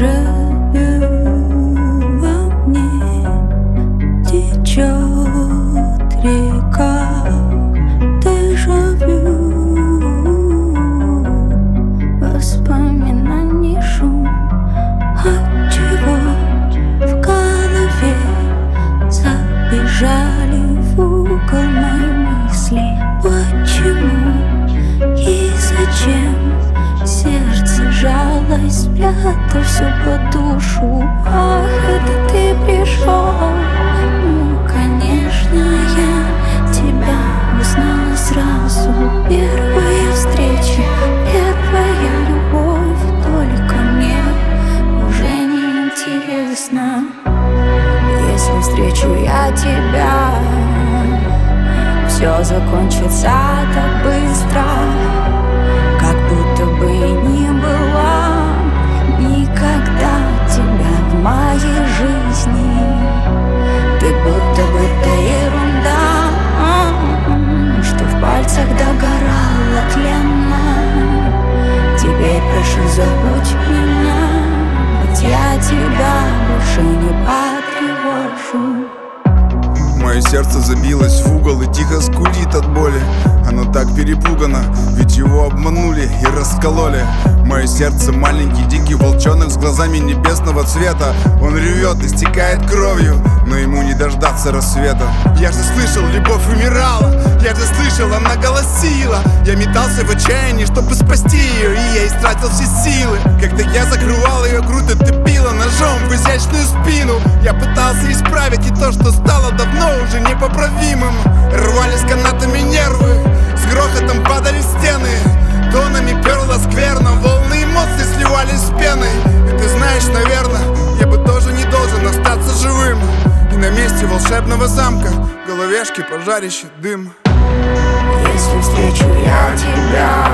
Дежавю во мне течет река. Дежавю, воспоминаний шум. Отчего в голове забежали в угол мои мысли? Почему и зачем сердце жалось, спрятав все под душу? Ах, это ты пришел. Ну, конечно, я тебя узнала сразу. Первая встреча, первая любовь. Только мне уже не интересно. Если встречу я тебя, все закончится так быстро, как будто бы и не было никогда тебя в моей жизни. Ты будто бы та ерунда, что в пальцах догорала тленно. Теперь прошу, забудь меня, ведь я тебя больше не потревожу. Мое сердце забилось в угол и тихо скулит от боли. Оно так перепугано, ведь его обманули и раскололи. Мое сердце маленький дикий волчонок с глазами небесного цвета. Он ревет, истекает кровью, но ему не дождаться рассвета. Я же слышал, любовь умирала, я же слышал, она голосила. Я метался в отчаянии, чтобы спасти ее, и я истратил все силы. Когда я закрывал ее грудь, ты била ножом в изящную спину. Я пытался исправить и то, что стало давно уже непоправимым. Рвались канатами нервы, с грохотом падали стены. Тонами перла скверно, волны эмоций сливались с пеной. И ты знаешь, наверное, я бы тоже не должен остаться живым. И на месте волшебного замка головешки, пожарище, дым. Если встречу я тебя,